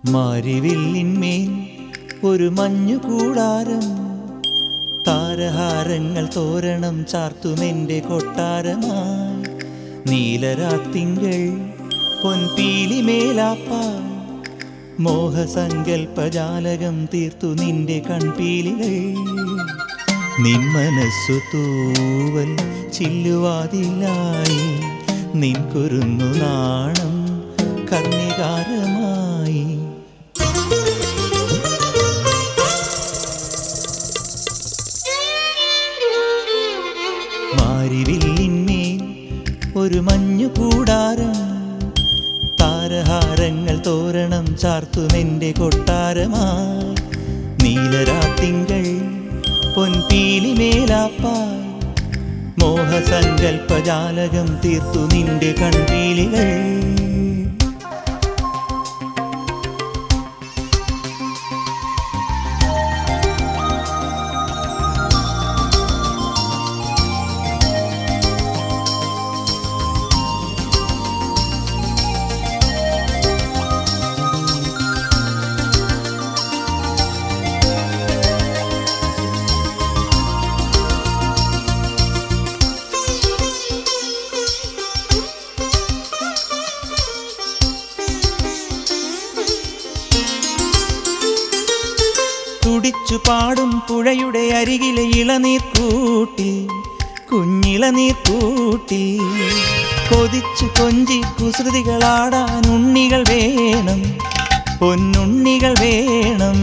മാരിവില്ലിന്മേൽ ഒരു മഞ്ഞു കൂടാരം, താരഹാരങ്ങൾ തോരണം ചാർത്തുമെൻ്റെ കൊട്ടാരമായി. നീലരാത്തിങ്കൾ പൊൻപീലിമേലാപ്പാൽ മോഹസങ്കൽപ്പജാലകം തീർത്തു നിന്റെ കൺപീലികൾ. നിൻ മനസ്സു തൂവൽ ചില്ലുവാതിലായി, നിൻ കുരുന്നു നാണം കർണികാരമായി. മാരിവില്ലിന്മേൽ ഒരു മഞ്ഞു കൂടാരം, താരഹാരങ്ങൾ തോരണം ചാർത്തുമെൻ്റെ കൊട്ടാരമായി. നീലരാത്തിങ്കൾ പൊൻപീലിമേലാപ്പാൽ മോഹസങ്കൽപ്പജാലകം തീർത്തു നിന്റെ കൺപീലികൾ. തുടിച്ചു പാടും പുഴയുടെ അരികിലെ ഇളനീർക്കൂട്ടിൽ, കുഞ്ഞിളനീർക്കൂട്ടിൽ കൊതിച്ചു കൊഞ്ചി കുസൃതികളാടാൻ ഉണ്ണികൾ വേണം, പൊന്നുണ്ണികൾ വേണം.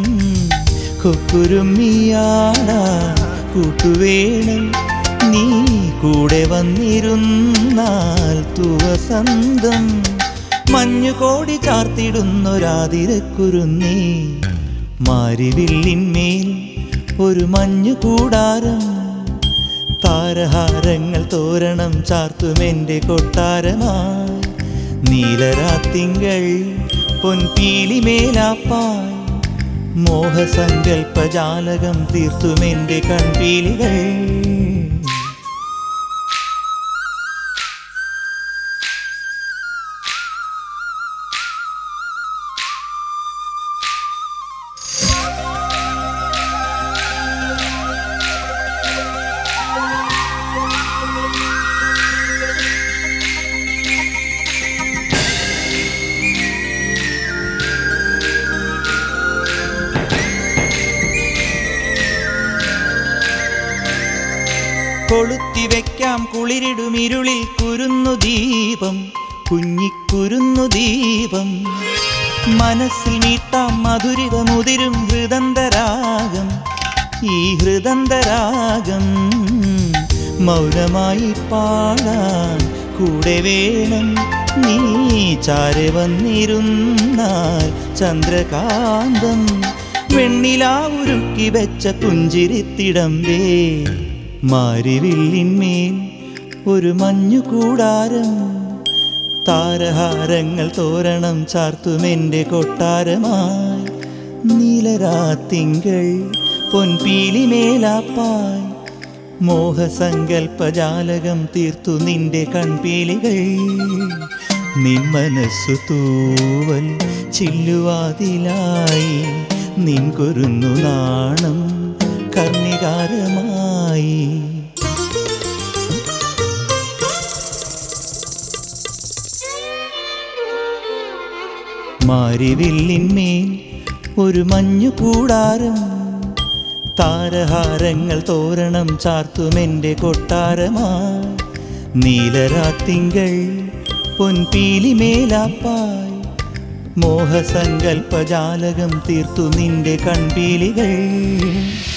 കൊക്കുരുമ്മിയാടാൻ കൂട്ടുവേണം, നീ കൂടെ വന്നിരുന്നാൽ തുവസന്തം. മഞ്ഞുകോടി ചാർത്തിടുന്നൊരാതിരക്കുരുന്നീ. മാരിവില്ലിന്മേൽ ഒരു മഞ്ഞു കൂടാരം, താരഹാരങ്ങൾ തോരണം ചാർത്തുമെൻ്റെ കൊട്ടാരമായി. നീലരാത്തിങ്കൾ പൊൻപീലിമേലാപ്പാൽ മോഹസങ്കൽപ്പജാലകം തീർത്തുമെൻ്റെ കൺപീലികൾ. കൊളുത്തിവെക്കാം കുളിരിടുമിരുളിൽ കുരുന്നു ദീപം, കുഞ്ഞിക്കുരുന്നു ദീപം. മനസ്സിൽ മീട്ടാം മധുരിതമുതിരും ഹൃദന്തരാഗം, ഈ ഹൃദന്തരാഗം. മൗനമായി പാടാൻ കൂടെ വേണം, നീ ചാരെ വന്നിരുന്നാൽ ചന്ദ്രകാന്തം. വെണ്ണിലാവുരുക്കി വെച്ച പുഞ്ചിരിത്തിടമ്പേ. മാരിവില്ലിന്മേൽ ഒരു മഞ്ഞു കൂടാരം, താരഹാരങ്ങൾ തോരണം ചാർത്തുമെൻ്റെ കൊട്ടാരമായി. നീലരാത്തിങ്കൾ പൊൻപീലിമേലാപ്പാൽ മോഹസങ്കൽപ്പജാലകം തീർത്തു നിന്റെ കൺപീലികൾ. നിൻ മനസ്സു തൂവൽ ചില്ലുവാതിലായി, നിൻ കുരുന്നു നാണം കർണികാരമായി. മാരിവില്ലിന്മേൽ ഒരു മഞ്ഞു കൂടാരം, താരഹാരങ്ങൾ തോരണം ചാർത്തുമെൻ്റെ കൊട്ടാരമായി. നീലരാത്തിങ്കൾ പൊൻപീലിമേലാപ്പാൽ മോഹസങ്കൽപ്പജാലകം തീർത്തു നിന്റെ കൺപീലികൾ.